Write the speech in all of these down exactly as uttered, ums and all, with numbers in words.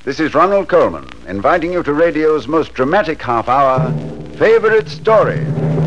This is Ronald Coleman, inviting you to radio's most dramatic half hour, Favorite Story.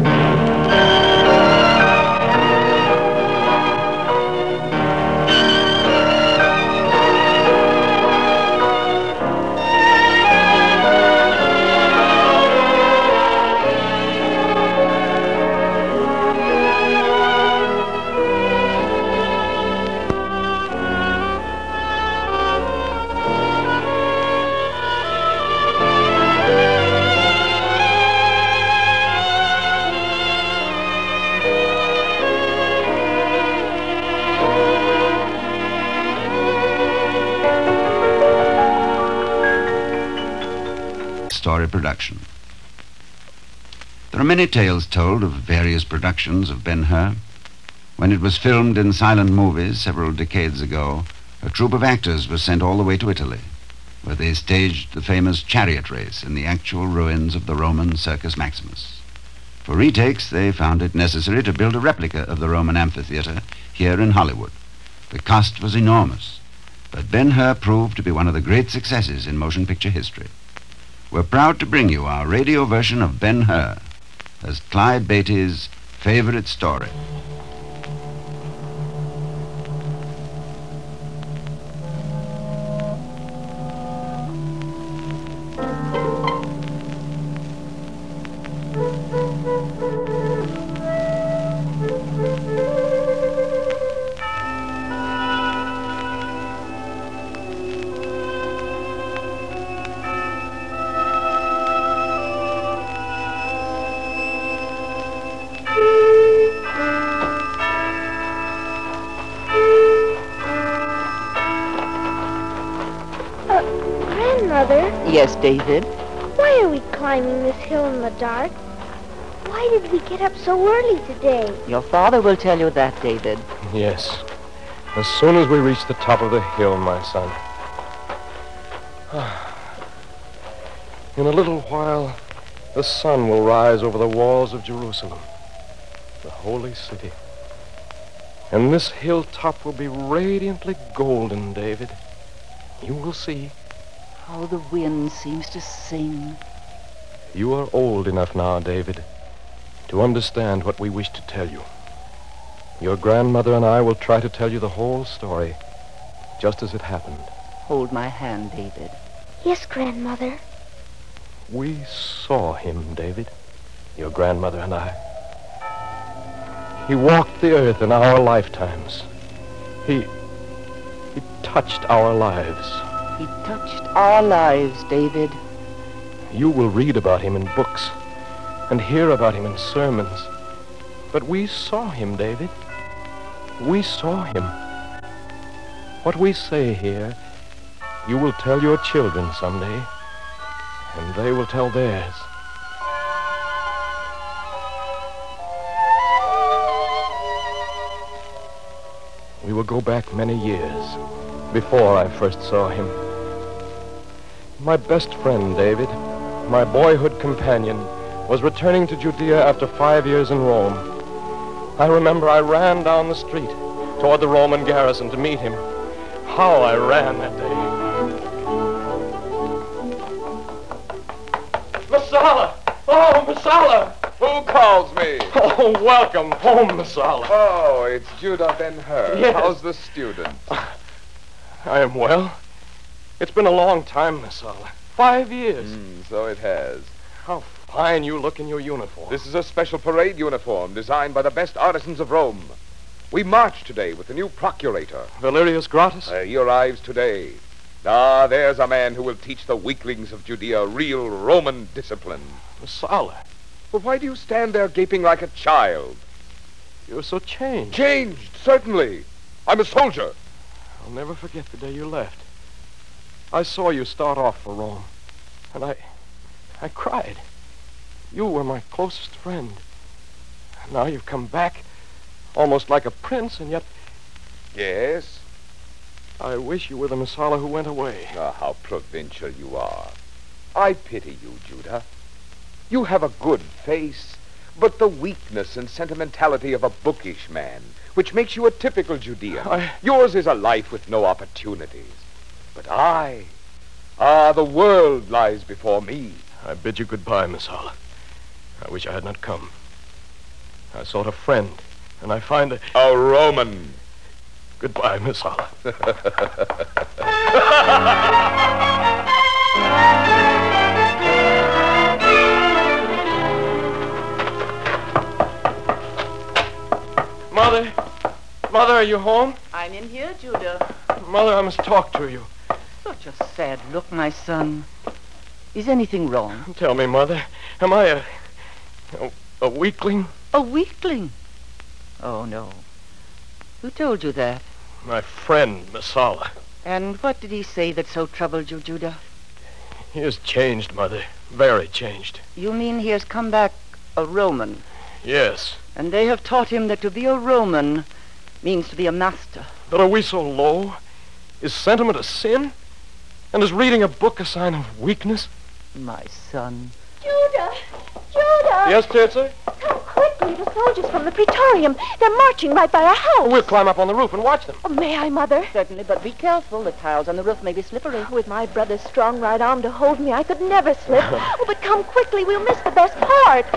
Story production. There are many tales told of various productions of Ben-Hur. When it was filmed in silent movies several decades ago, a troupe of actors was sent all the way to Italy, where they staged the famous chariot race in the actual ruins of the Roman Circus Maximus. For retakes, they found it necessary to build a replica of the Roman amphitheater here in Hollywood. The cost was enormous, but Ben-Hur proved to be one of the great successes in motion picture history. We're proud to bring you our radio version of Ben-Hur as Clyde Beatty's Favorite Story. Yes, David? Why are we climbing this hill in the dark? Why did we get up so early today? Your father will tell you that, David. Yes. As soon as we reach the top of the hill, my son. In a little while, the sun will rise over the walls of Jerusalem, the holy city. And this hilltop will be radiantly golden, David. You will see. How the wind seems to sing. You are old enough now, David, to understand what we wish to tell you. Your grandmother and I will try to tell you the whole story, just as it happened. Hold my hand, David. Yes, Grandmother. We saw him, David, your grandmother and I. He walked the earth in our lifetimes. He... he touched our lives. He touched our lives, David. You will read about him in books and hear about him in sermons. But we saw him, David. We saw him. What we say here, you will tell your children someday, and they will tell theirs. We will go back many years before I first saw him. My best friend, David, my boyhood companion, was returning to Judea after five years in Rome. I remember I ran down the street toward the Roman garrison to meet him. How I ran that day. Messala! Oh, Messala! Who calls me? Oh, welcome home, Messala. Oh, it's Judah Ben-Hur. Yes. How's the student? I am well. It's been a long time, Messala. Five years. Mm, so it has. How fine you look in your uniform. This is a special parade uniform designed by the best artisans of Rome. We march today with the new procurator. Valerius Gratus? Uh, he arrives today. Ah, there's a man who will teach the weaklings of Judea real Roman discipline. Messala. Well, why do you stand there gaping like a child? You're so changed. Changed, certainly. I'm a soldier. I'll never forget the day you left. I saw you start off for Rome, and I... I cried. You were my closest friend. Now you've come back, almost like a prince, and yet... Yes? I wish you were the Messala who went away. Ah, how provincial you are. I pity you, Judah. You have a good face, but the weakness and sentimentality of a bookish man, which makes you a typical Judean. I... Yours is a life with no opportunities. But I... Ah, the world lies before me. I bid you goodbye, Messala. I wish I had not come. I sought a friend, and I find a... A Roman. Goodbye, Messala. Mother? Mother, are you home? I'm in here, Judah. Mother, I must talk to you. Such a sad look, my son. Is anything wrong? Tell me, Mother, am I a... a, a weakling? A weakling? Oh, no. Who told you that? My friend, Messala. And what did he say that so troubled you, Judah? He has changed, Mother. Very changed. You mean he has come back a Roman? Yes. And they have taught him that to be a Roman means to be a master. But are we so low? Is sentiment a sin? And is reading a book a sign of weakness? My son. Judah! Judah! Yes, Tirza? Come quickly. The soldiers from the Praetorium. They're marching right by our house. We'll climb up on the roof and watch them. Oh, may I, Mother? Certainly, but be careful. The tiles on the roof may be slippery. With my brother's strong right arm to hold me, I could never slip. Oh, but come quickly. We'll miss the best part.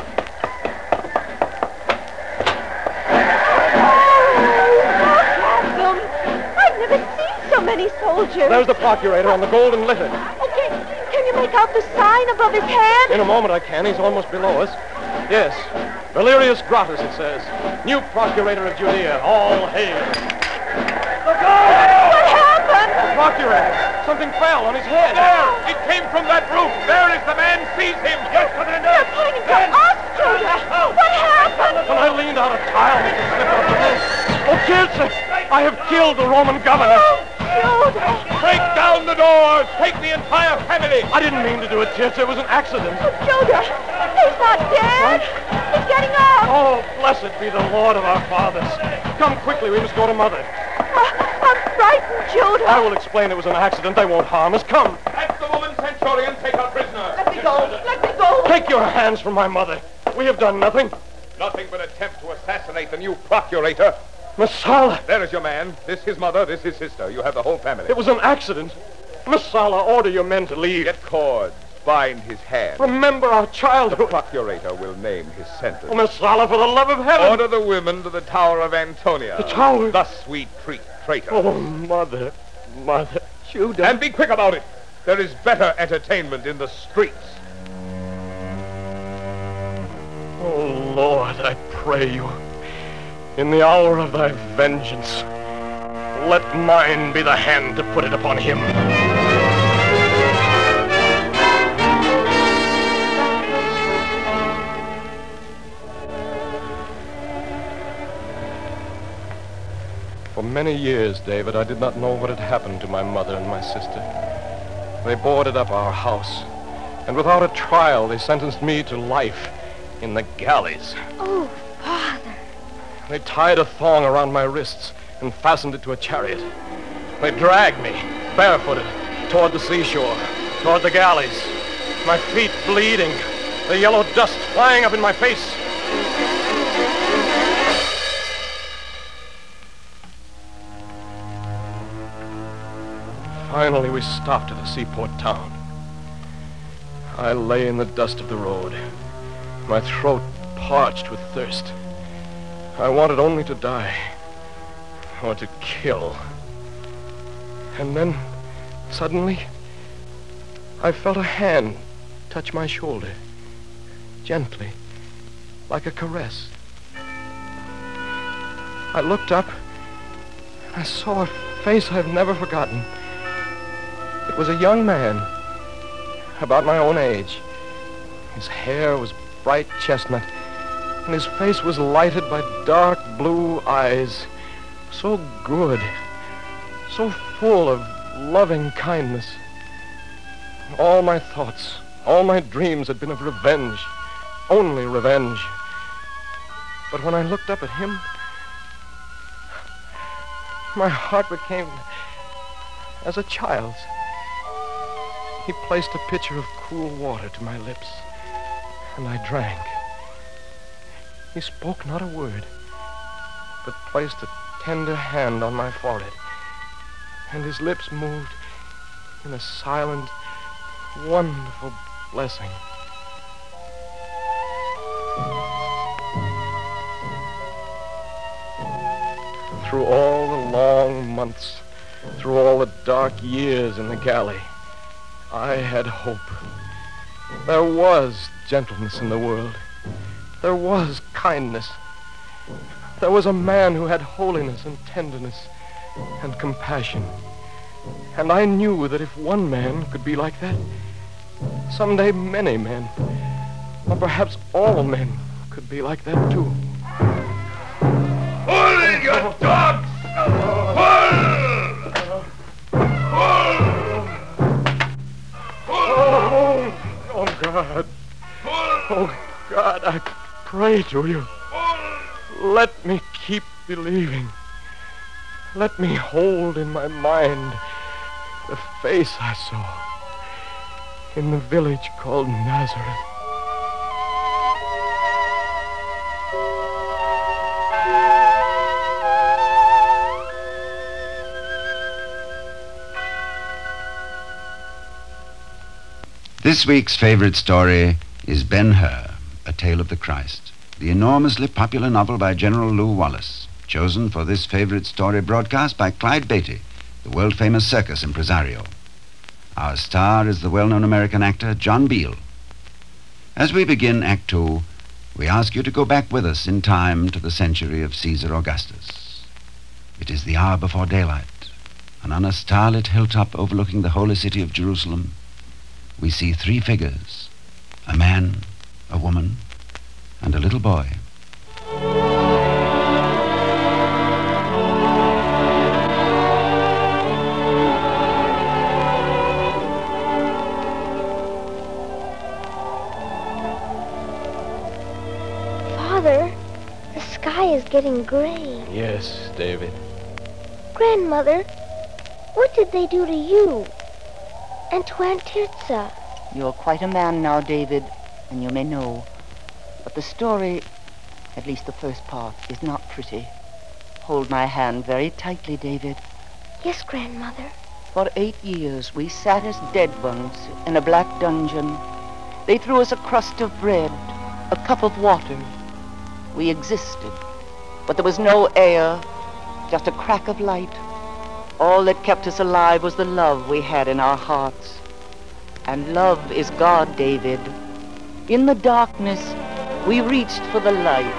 So many soldiers. There's the procurator on the golden litter. Okay, can you make out the sign above his head? In a moment I can. He's almost below us. Yes. Valerius Gratus, it says. New procurator of Judea. All hail. Look out! What happened? The procurator. Something fell on his head. There! It came from that roof. There is the man. Seize him. Yes, Commander. They're pointing to us, Judah. What happened? When I leaned out a tile, he slipped off the roof. Oh, Tirza! I have killed the Roman governor. Judah. Break down the doors. Take the entire family. I didn't mean to do it, Tirza. It was an accident. Judah, he's not dead. He's getting up. Oh, blessed be the Lord of our fathers. Come quickly. We must go to Mother. Uh, I'm frightened, Judah. I will explain it was an accident. They won't harm us. Come. Have the woman Centurion take her prisoner. Let me go. Let me go. Take your hands from my mother. We have done nothing. Nothing but attempt to assassinate the new procurator. Messala. There is your man. This his mother. This his sister. You have the whole family. It was an accident. Messala, order your men to leave. Get cords. Bind his hands. Remember our The childhood. procurator will name his sentence. Oh, Messala, for the love of heaven. Order the women to the Tower of Antonia. The tower? Thus we treat traitors. Oh, Mother. Mother. Judah. And be quick about it. There is better entertainment in the streets. Oh, Lord, I pray you, in the hour of thy vengeance, let mine be the hand to put it upon him. For many years, David, I did not know what had happened to my mother and my sister. They boarded up our house, and without a trial, they sentenced me to life in the galleys. Oh, Father. They tied a thong around my wrists and fastened it to a chariot. They dragged me, barefooted, toward the seashore, toward the galleys, my feet bleeding, the yellow dust flying up in my face. Finally, we stopped at a seaport town. I lay in the dust of the road, my throat parched with thirst. I wanted only to die, or to kill. And then, suddenly, I felt a hand touch my shoulder, gently, like a caress. I looked up, and I saw a face I've never forgotten. It was a young man, about my own age. His hair was bright chestnut, and his face was lighted by dark blue eyes, so good, so full of loving kindness. All my thoughts, all my dreams had been of revenge, only revenge. But when I looked up at him, my heart became as a child's. He placed a pitcher of cool water to my lips, and I drank. He spoke not a word, but placed a tender hand on my forehead, and his lips moved in a silent, wonderful blessing. Through all the long months, through all the dark years in the galley, I had hope. There was gentleness in the world. There was kindness. There was a man who had holiness and tenderness and compassion. And I knew that if one man could be like that, someday many men, or perhaps all men, could be like that too. Pull in your dogs! Pull! Pull! Oh, oh God. Oh God, I pray to you. Let me keep believing. Let me hold in my mind the face I saw in the village called Nazareth. This week's favorite story is Ben-Hur, A Tale of the Christ, the enormously popular novel by General Lew Wallace, chosen for this favorite story broadcast by Clyde Beatty, the world-famous circus impresario. Our star is the well-known American actor John Beal. As we begin Act Two, we ask you to go back with us in time to the century of Caesar Augustus. It is the hour before daylight, and on a starlit hilltop overlooking the holy city of Jerusalem, we see three figures, a man, a woman, and a little boy. Father, the sky is getting gray. Yes, David. Grandmother, what did they do to you? And to Aunt Tirza? You're quite a man now, David, and you may know. But the story, at least the first part, is not pretty. Hold my hand very tightly, David. Yes, Grandmother. For eight years, we sat as dead ones in a black dungeon. They threw us a crust of bread, a cup of water. We existed, but there was no air, just a crack of light. All that kept us alive was the love we had in our hearts. And love is God, David. In the darkness, we reached for the light.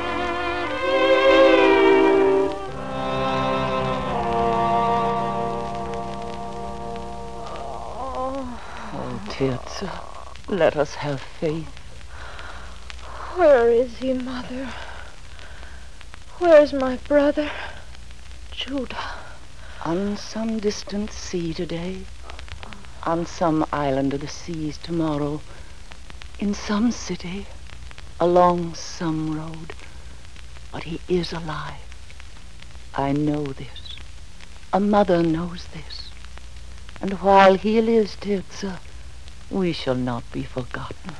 Oh, Tirza, let us have faith. Where is he, Mother? Where's my brother, Judah? On some distant sea today, on some island of the seas tomorrow, in some city, along some road. But he is alive. I know this. A mother knows this. And while he lives, Tirza, we shall not be forgotten.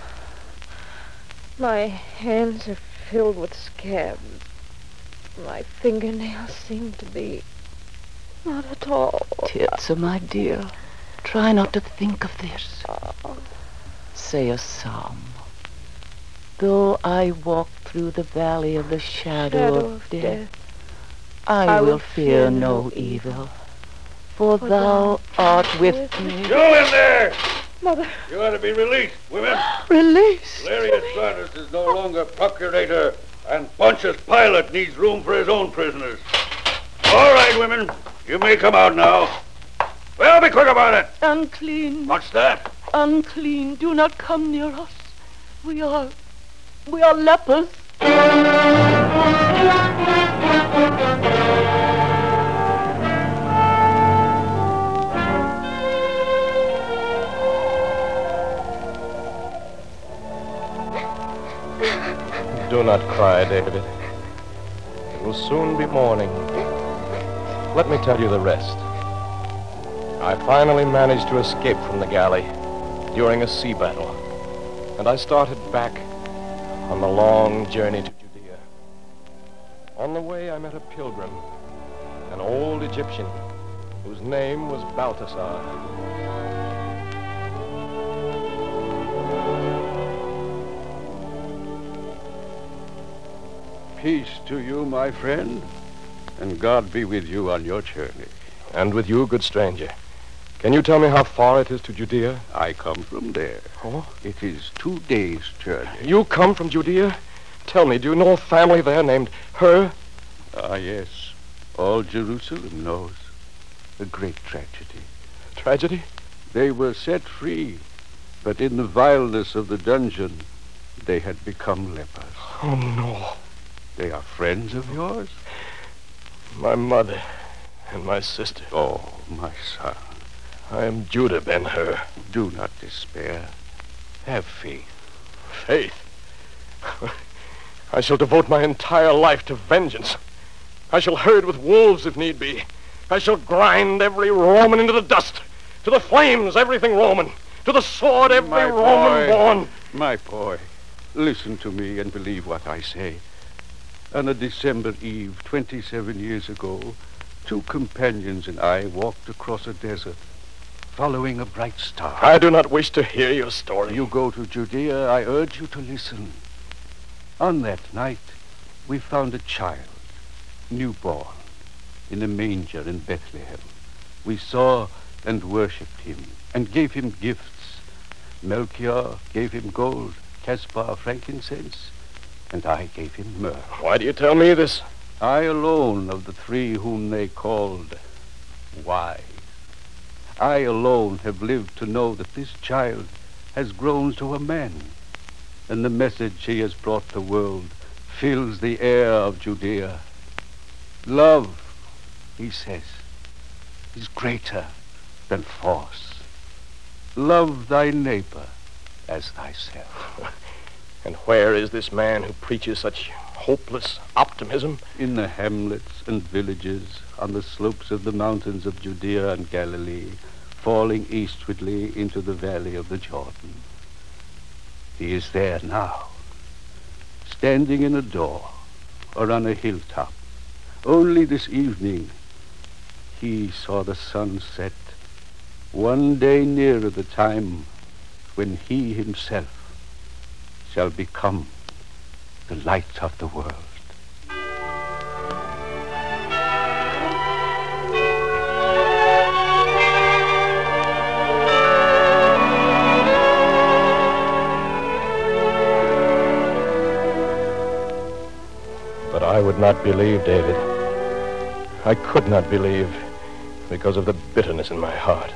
My hands are filled with scabs. My fingernails seem to be not at all. Tirza, my dear, try not to think of this. Say a psalm. Though I walk through the valley of the shadow, Shadow of, of death, death, I, I will will fear fear no no evil, for for thou thou art with with me. You in there! Mother, You ought to be released, women. Release! Valerius Sardis is no longer procurator, and Pontius Pilate needs room for his own prisoners. All right, women, you may come out now. Well, be quick about it. Unclean, What's that? unclean, do not come near us. We are, we are lepers. Do not cry, David. It will soon be morning. Let me tell you the rest. I finally managed to escape from the galley during a sea battle, and I started back on the long journey to Judea. On the way, I met a pilgrim, an old Egyptian, whose name was Balthasar. Peace to you, my friend, and God be with you on your journey. And with you, good stranger. Can you tell me how far it is to Judea? I come from there. Oh? It is two days' journey. You come from Judea? Tell me, do you know a family there named Her? Ah, yes. All Jerusalem knows. A great tragedy. Tragedy? They were set free, but in the vileness of the dungeon, they had become lepers. Oh, no. They are friends of yours? My mother and my sister. Oh, my son. I am Judah Ben-Hur. Do not despair. Have faith. Faith? I shall devote my entire life to vengeance. I shall herd with wolves if need be. I shall grind every Roman into the dust. To the flames, everything Roman. To the sword, every My Roman boy. born. My boy, listen to me and believe what I say. On a December eve, twenty-seven years ago, two companions and I walked across a desert, following a bright star. I do not wish to hear your story. You go to Judea, I urge you to listen. On that night, we found a child, newborn, in a manger in Bethlehem. We saw and worshipped him, and gave him gifts. Melchior gave him gold, Caspar frankincense, and I gave him myrrh. Why do you tell me this? I alone of the three whom they called wise. I alone have lived to know that this child has grown to a man, and the message he has brought the world fills the air of Judea. Love, he says, is greater than force. Love thy neighbor as thyself. And where is this man who preaches such hopeless optimism? In the hamlets and villages, on the slopes of the mountains of Judea and Galilee, falling eastwardly into the valley of the Jordan. He is there now, standing in a door or on a hilltop. Only this evening he saw the sun set, one day nearer the time when he himself shall become the light of the world. But I would not believe, David. I could not believe because of the bitterness in my heart.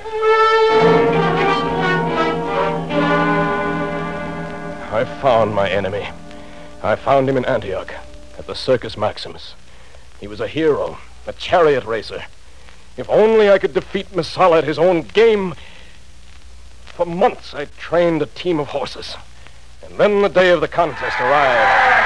I found my enemy. I found him in Antioch, at the Circus Maximus. He was a hero, a chariot racer. If only I could defeat Messala at his own game. For months I trained a team of horses. And then the day of the contest arrived.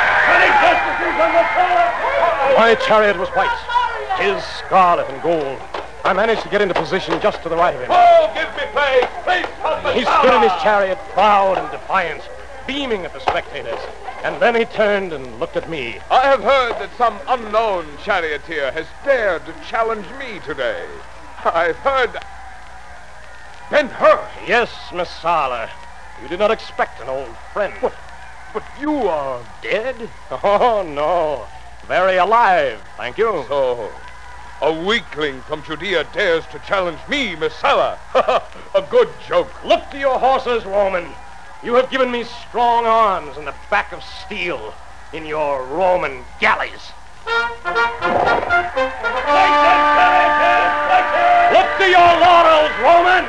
My chariot was white, his scarlet and gold. I managed to get into position just to the right of him. Oh, give me place! Please help me! He stood in his chariot, proud and defiant, beaming at the spectators. And then he turned and looked at me. I have heard that some unknown charioteer has dared to challenge me today. I've heard... Ben-Hur! Yes, Messala. You did not expect an old friend. But, but you are dead? Oh, no. Very alive, thank you. So, a weakling from Judea dares to challenge me, Messala. A good joke. Look to your horses, Roman. You have given me strong arms and a back of steel in your Roman galleys. Look to your laurels, Roman!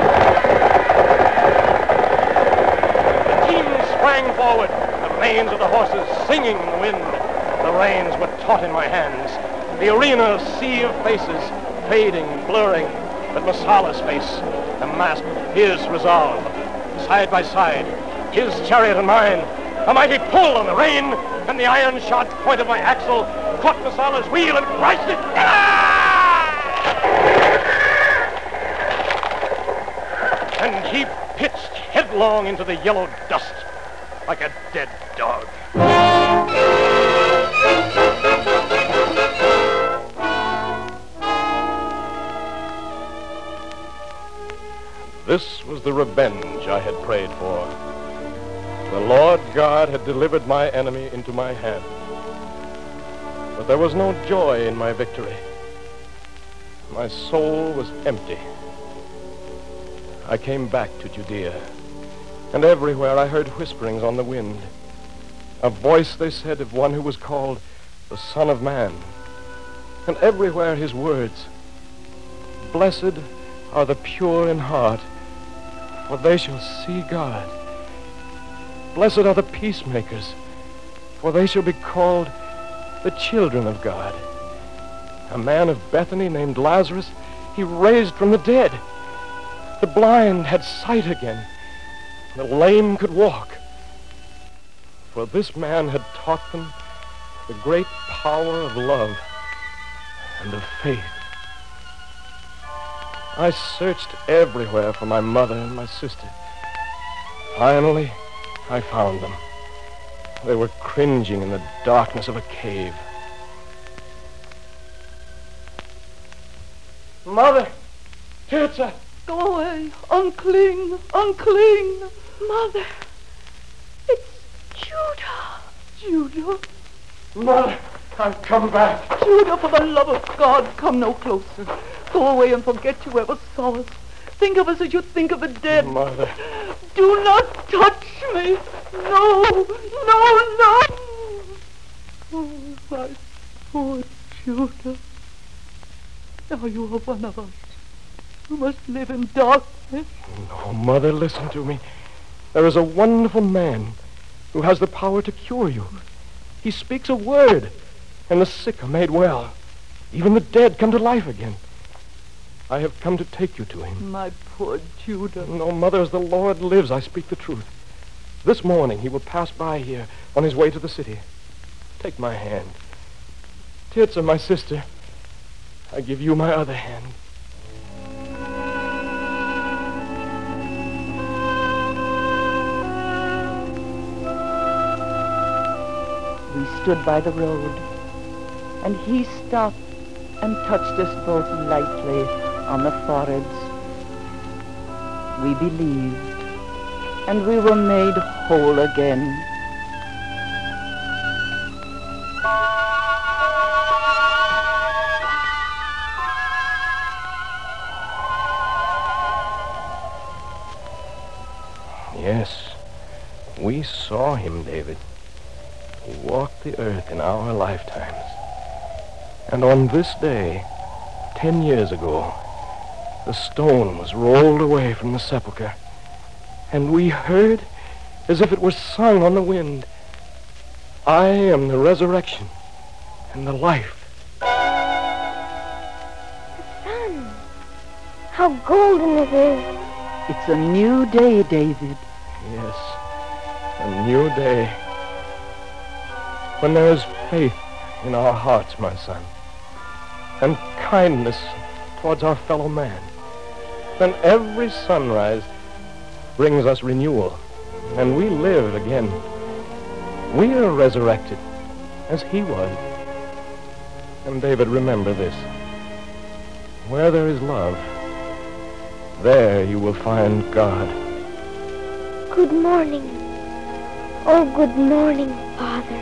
The team sprang forward, the manes of the horses singing in the wind. The reins were taut in my hands. The arena a sea of faces, fading, blurring, but Messala's face, a mask of fierce resolve. Side by side, his chariot and mine, a mighty pull on the rein, and the iron-shod point of my axle caught Messala's wheel and crushed it. Ah! And he pitched headlong into the yellow dust like a dead dog. This was the revenge I had prayed for. The Lord God had delivered my enemy into my hand. But there was no joy in my victory. My soul was empty. I came back to Judea, and everywhere I heard whisperings on the wind. A voice, they said, of one who was called the Son of Man. And everywhere his words, "Blessed are the pure in heart, for they shall see God. Blessed are the peacemakers, for they shall be called the children of God." A man of Bethany named Lazarus, he raised from the dead. The blind had sight again. The lame could walk. For this man had taught them the great power of love and of faith. I searched everywhere for my mother and my sister. Finally, I found them. They were cringing in the darkness of a cave. Mother! Tirza! Go away. Unclean. Unclean. Mother, it's Judah. Judah. Mother, I've come back. Judah, for the love of God, come no closer. Go away and forget you ever saw us. Think of us as you think of the dead. Mother. Do not touch me. No, no, no. Oh, my poor Judah. Now you are one of us. You must live in darkness. No, Mother, listen to me. There is a wonderful man who has the power to cure you. He speaks a word, and the sick are made well. Even the dead come to life again. I have come to take you to him. My poor Judah. No, Mother, as the Lord lives, I speak the truth. This morning he will pass by here on his way to the city. Take my hand. Tirza, my sister, I give you my other hand. We stood by the road, and he stopped and touched us both lightly on the foreheads. We believed, and we were made whole again. Yes, we saw him, David. He walked the earth in our lifetimes. And on this day, ten years ago, the stone was rolled away from the sepulchre, and we heard, as if it were sung on the wind, "I am the resurrection and the life." The sun, how golden it is. It's a new day, David. Yes, a new day. When there is faith in our hearts, my son, and kindness towards our fellow man, then every sunrise brings us renewal, and we live again. We are resurrected, as he was. And David, remember this. Where there is love, there you will find God. Good morning. Oh, good morning, Father.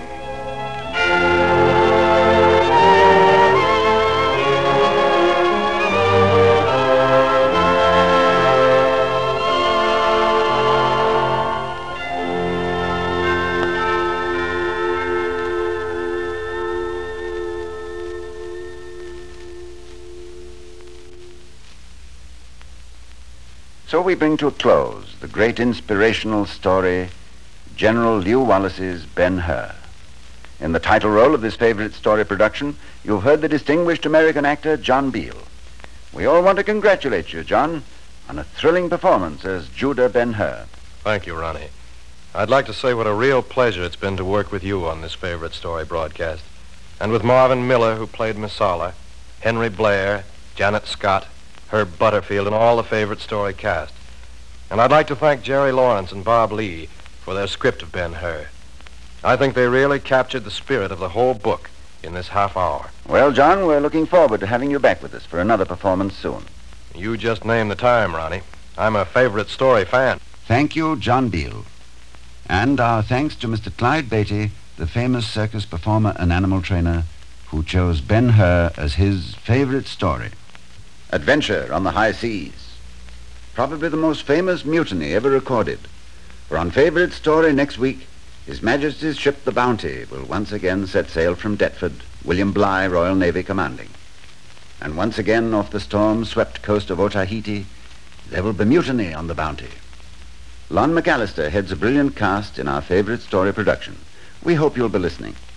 So we bring to a close the great inspirational story, General Lew Wallace's Ben-Hur. In the title role of this favorite story production, you've heard the distinguished American actor John Beal. We all want to congratulate you, John, on a thrilling performance as Judah Ben-Hur. Thank you, Ronnie. I'd like to say what a real pleasure it's been to work with you on this favorite story broadcast, and with Marvin Miller, who played Messala, Henry Blair, Janet Scott, Herb Butterfield, and all the favorite story cast. And I'd like to thank Jerry Lawrence and Bob Lee for their script of Ben-Hur. I think they really captured the spirit of the whole book in this half hour. Well, John, we're looking forward to having you back with us for another performance soon. You just named the time, Ronnie. I'm a favorite story fan. Thank you, John Beal. And our thanks to Mister Clyde Beatty, the famous circus performer and animal trainer, who chose Ben-Hur as his favorite story. Adventure on the High Seas. Probably the most famous mutiny ever recorded. For on Favorite Story next week, His Majesty's ship the Bounty will once again set sail from Deptford, William Bligh, Royal Navy commanding. And once again off the storm-swept coast of Otaheite, there will be mutiny on the Bounty. Lon McAllister heads a brilliant cast in our Favorite Story production. We hope you'll be listening.